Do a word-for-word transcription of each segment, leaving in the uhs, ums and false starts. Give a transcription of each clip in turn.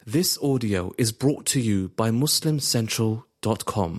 This audio is brought to you by Muslim Central dot com.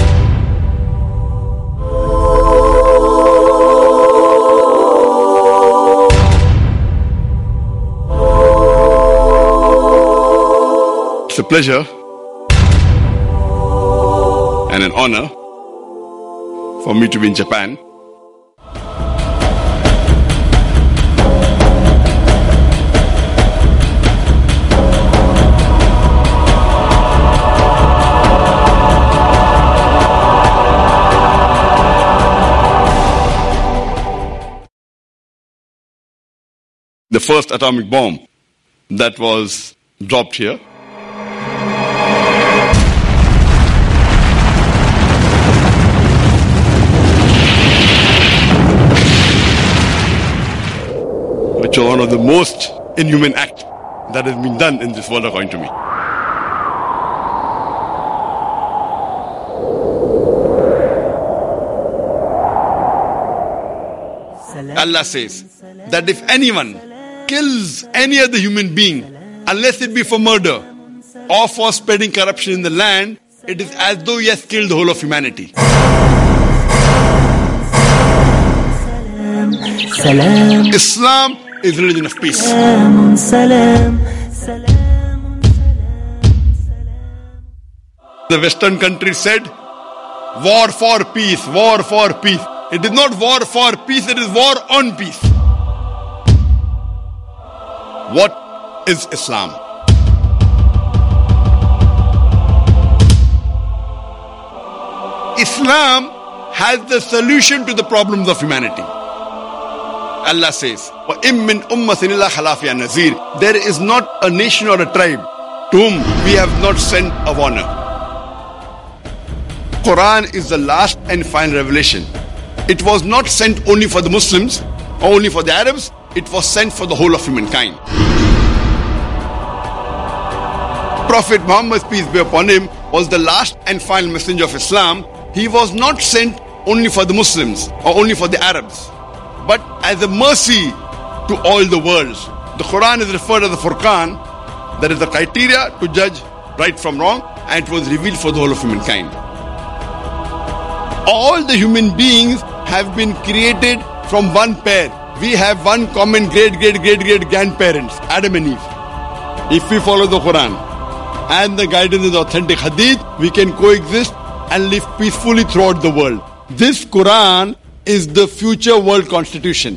It's a pleasure and an honor for me to be in Japan. The first atomic bomb that was dropped here. Which was one of the most inhuman acts that has been done in this world according to me. Allah says that if anyone kills any other human being, unless it be for murder or for spreading corruption in the land, it is as though he has killed the whole of humanity. Islam is religion of peace. The Western countries said, war for peace, war for peace. It is not war for peace, it is war on peace. What is Islam? Islam has the solution to the problems of humanity. Allah says, وَإِن مِّنْ أُمَّةٍ إِلَّا خَلَا فِيهَا نَذِيرٌ. There is not a nation or a tribe to whom we have not sent a warner. Quran is the last and final revelation. It was not sent only for the Muslims or only for the Arabs. It was sent for the whole of humankind. Prophet Muhammad, peace be upon him, was the last and final messenger of Islam. He was not sent only for the Muslims or only for the Arabs, but as a mercy to all the worlds. The Quran is referred as the Furqan, that is the criteria to judge right from wrong, and it was revealed for the whole of humankind. All the human beings have been created from one pair. We have one common great, great, great, great grandparents, Adam and Eve. If we follow the Quran and the guidance of the authentic Hadith, we can coexist and live peacefully throughout the world. This Quran is the future world constitution.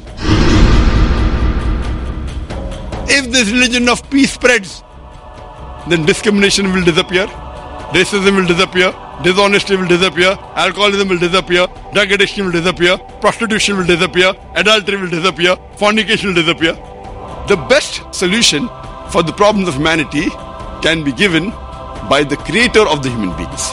If this religion of peace spreads, then discrimination will disappear, racism will disappear, dishonesty will disappear, alcoholism will disappear, drug addiction will disappear, prostitution will disappear, adultery will disappear, fornication will disappear. The best solution for the problems of humanity can be given by the creator of the human beings.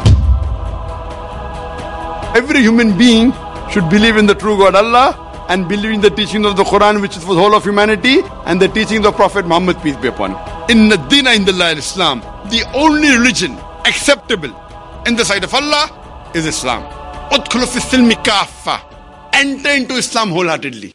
Every human being should believe in the true God Allah and believe in the teachings of the Quran, which is for the whole of humanity, and the teachings of Prophet Muhammad, peace be upon him. Inna dina indallah Islam. The only religion acceptable in the sight of Allah is Islam. Udkhulu fi silmi kaffa. Enter into Islam wholeheartedly.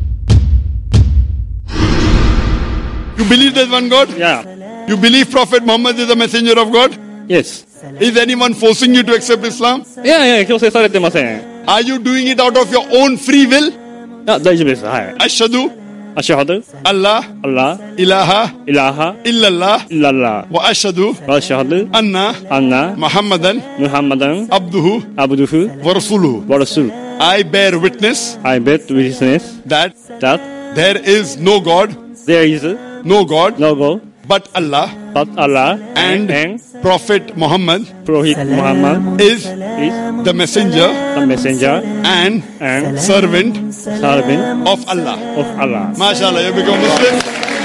You believe there's one God? Yeah. You believe Prophet Muhammad is a messenger of God? Yes. Is anyone forcing you to accept Islam? いやいや、強制されてません。 Are you doing it out of your own free will? あ、大丈夫です。はい。 Ashhadu アシュハド、 Allah アッラ、 ilaha イラハ、 illallah イララ、 wa ashhadu ワシュハド、 anna アンナ、 Muhammadan ムハンマダン、 abduhu アブドゥフ、 wa rasuluhu. ワラスル。 I bear witness I bet witness that that there is no God, there is no God no God but Allah, but Allah and and Prophet Muhammad Prophet Muhammad is is the messenger the messenger and and servant servant of Allah. of Allah. MashaAllah, you become Muslim.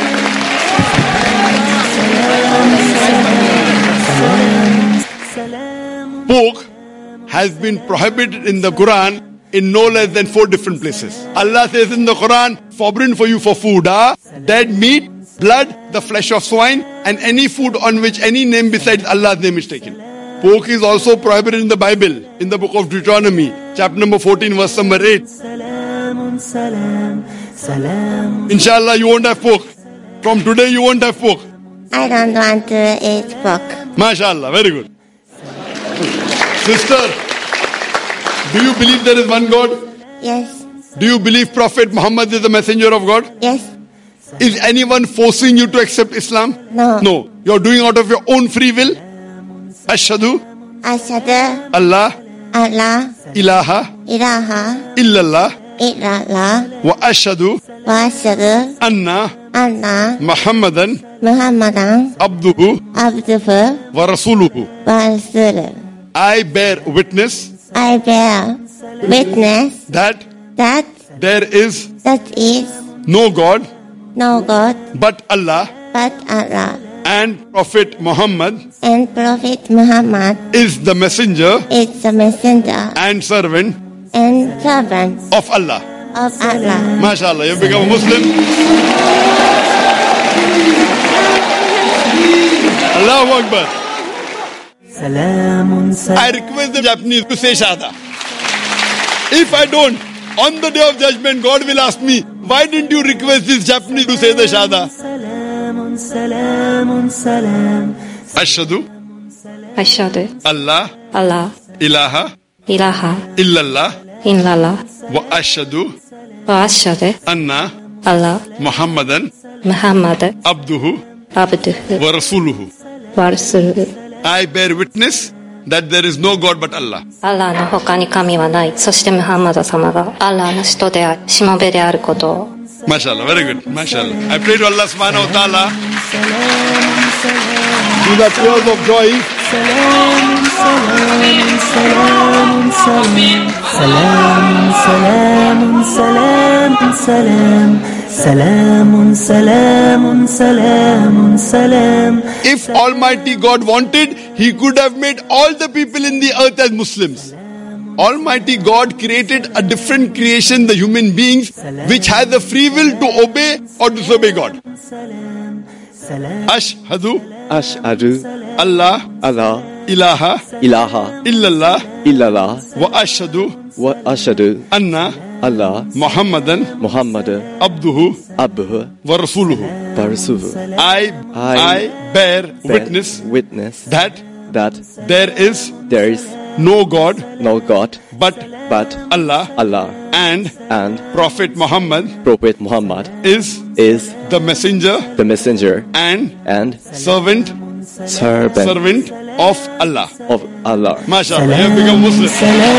Pork has been prohibited in the Quran in no less than four different places. Allah says in the Quran, forbidden for you for food, ah, dead meat, blood, the flesh of swine, and any food on which any name besides Allah's name is taken. Pork is also prohibited in the Bible, in the book of Deuteronomy, chapter number fourteen, verse number eight. Inshallah, you won't have pork. From today, you won't have pork. I don't want to eat pork. MashaAllah, very good. Sister, do you believe there is one God? Yes. Do you believe Prophet Muhammad is the messenger of God? Yes. Is anyone forcing you to accept Islam? No. No. You're doing out of your own free will? Ashhadu Ashhadu Allah Allah ilaha ilaha illallah illallah wa ashhadu wa ashhadu anna anna Muhammadan Muhammadan abduhu abduhu wa rasuluhu. wa rasuluhu. I bear witness I bear witness that that there is that is no God no God but Allah, but Allah, and Prophet Muhammad and Prophet Muhammad is the messenger is the messenger and servant and servant of Allah. of Allah. MashaAllah, you become a Muslim. Allahu Akbar. I request the Japanese to say Shahada. If I don't, on the day of judgment, God will ask me, why didn't you request this Japanese to say the Shahada? Ashhadu Ashhadu Allah Allah ilaha ilaha illallah illallah wa ashhadu wa ashhadu anna Allah Muhammadan Muhammad abduhu abduhu wa rasuluhu. wa rasuluhu. I bear witness that there is no God but Allah. アラーの他に神はない。そしてムハンマド様がアラーの使徒であり、しもべであることを。 MashaAllah, very good. MashaAllah. I pray to Allah subhanahu wa ta'ala through the tears of joy. If Almighty God wanted, He could have made all the people in the earth as Muslims. Almighty God created a different creation, the human beings, which has the free will to obey or disobey God. Ashhadu Ashhadu Allah Allah ilaha ilaha illallah illallah wa ashhadu wa ashhadu anna Allah Muhammadan Muhammad abduhu abduhu wa rasuluhu. wa rasuluhu. I, I I bear bear witness witness that that there is there is no God no God but but Allah, Allah, and and Prophet Muhammad Prophet Muhammad is is the messenger the messenger and and servant servant servant of Allah. of Allah. MashaAllah, you have become Muslim.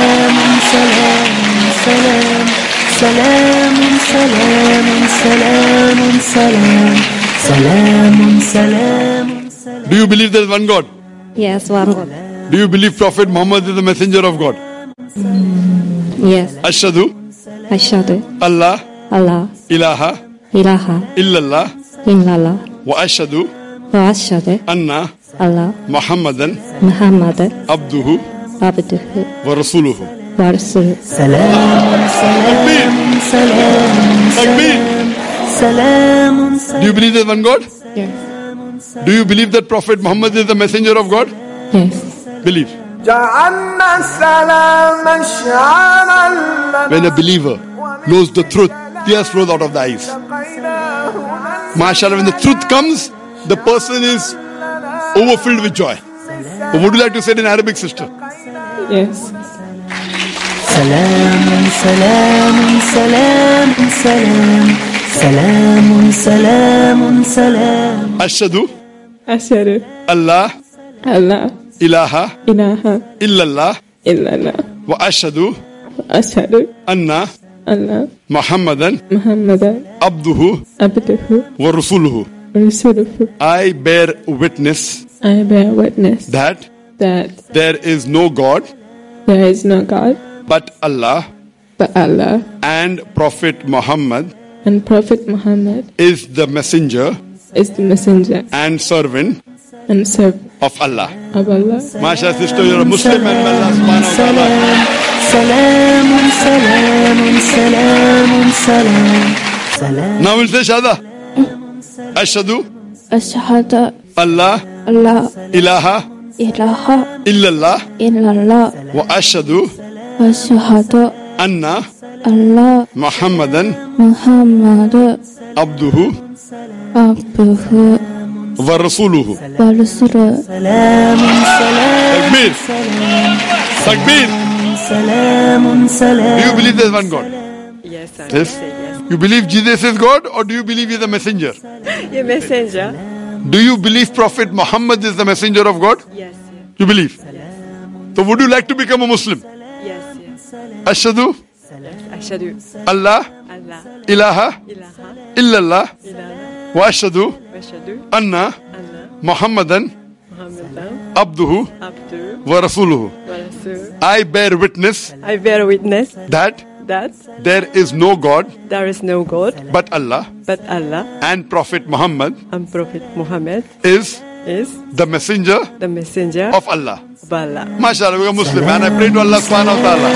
Do you believe there is one God? Yes, one God. Do you believe Prophet Muhammad is the messenger of God? Yes. Ashhadu Ashhadu Allah Allah ilaha ilaha illallah illallah wa ashhadu wa ashhadu anna Allah Muhammadan Muhammad abduhu abduhu wa rasuluhu. wa rasuluhu. Takbir. Takbir. Do you believe there is one God? Yes. Do you believe that Prophet Muhammad is the messenger of God? Yes. Believe. When a believer knows the truth, tears flow out of the eyes. MashaAllah, when the truth comes, the person is overfilled with joy. What would you like to say in Arabic, sister? Yes. سلام سلام سلام سلام سلام سلام سلام Ashhadu Ashhadu Allah Allah ilaha ilaha illallah illallah wa ashhadu ashhadu anna Allah Muhammadan Muhammadan abduhu abduhu wa rasuluhu. rasuluhu. I bear witness I bear witness that that there is no God there is no God but Allah, but Allah, and Prophet Muhammad and Prophet Muhammad is the messenger is the messenger and servant and servant of Allah. of Allah. Masha, sister, you're a Muslim and may Allah subhanahu wa ta'ala. سلام سلام سلام سلام سلام. Now we'll say Shahada. Ashhadu Ashhadu Allah Allah ilaha ilaha illallah illallah wa ashhadu ashhadu anna Allah Muhammadan Muhammad abduhu abduhu wa rasuluhu. ورسله سلام سلام Takbir. Takbir. سلام Do سلام you believe there's one God? Yes, sir. Yes. Say yes. You believe Jesus is God, or do you believe he's a messenger? Your messenger? Do you believe Prophet Muhammad is the messenger of God? Yes, You believe? So would you like to become a Muslim? yes. Yes, yes. Ashhadu Ashhadu Allah Allah ilaha ilaha illallah illallah wa ashhadu wa ashhadu anna anna Muhammadan Muhammadan abduhu abduhu wa rasuluhu. wa rasuluh. I bear witness I bear witness that that there is no God there is no God but Allah, but Allah, and Prophet Muhammad and Prophet Muhammad is is the messenger the messenger of Allah. of Allah. MashaAllah, we are Muslim, and I pray to Allah subhanahu wa ta'ala.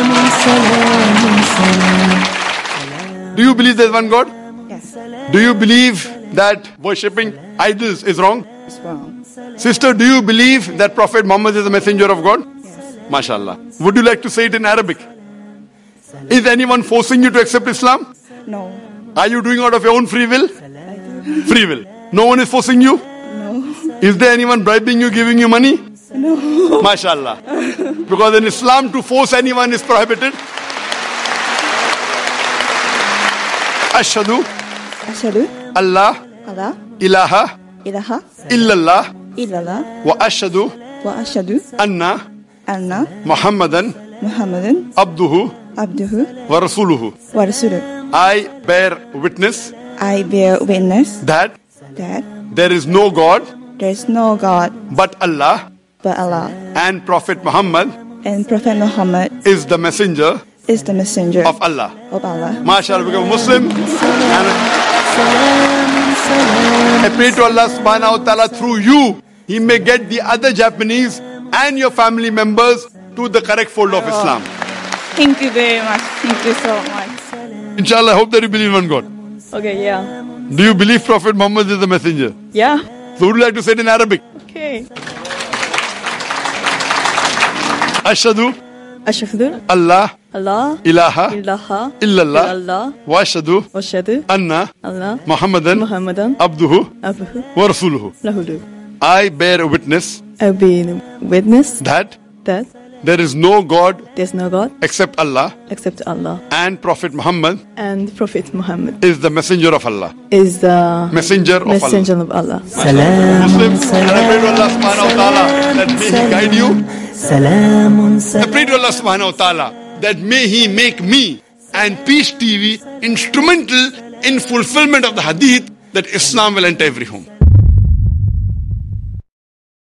Do you believe there is one God? Yes. Do you believe that worshipping idols is wrong? It's wrong. Sister, do you believe that Prophet Muhammad is the messenger of God? Yes. MashaAllah. Would you like to say it in Arabic? Is anyone forcing you to accept Islam? No. Are you doing out of your own free will? Free will. No one is forcing you? No. Is there anyone bribing you, giving you money? No. MashaAllah. Because in Islam, to force anyone is prohibited. Ashhadu Ashhadu Allah Allah ilaha ilaha illallah illallah wa ashhadu wa ashhadu anna anna Muhammadan Muhammadan abduhu abduhu wa rasuluhu. wa rasuluh. I bear witness I bear witness that that there is no God there is no God but Allah, but Allah, and Prophet Muhammad and Prophet Muhammad is the messenger is the messenger of Allah. of Allah. MashaAllah, become a Muslim. And I pray to Allah subhanahu wa ta'ala, through you, He may get the other Japanese and your family members to the correct fold of Islam. Thank you very much. Thank you so much. Inshallah, I hope that you believe in one God. Okay, yeah. Do you believe Prophet Muhammad is the messenger? Yeah. So would you like to say it in Arabic? Okay. Ashhadu Ashhadu Allah Allah ilaha ilaha illallah illallah wa ashhadu wa ashhadu anna Allah Muhammadan Muhammadan abduhu abduhu wa rasuluhu. lahulu. I bear witness I bear witness that that there is no God there's no God except Allah, except Allah, and Prophet Muhammad and Prophet Muhammad is the messenger of Allah. is the Messenger of messenger of Allah. سلام Muslims, and I pray to Allah subhanahu wa ta'ala that may He guide you. سلام I سلام pray to Allah subhanahu wa ta'ala that may He make me and Peace T V instrumental in fulfillment of the hadith that Islam will enter every home.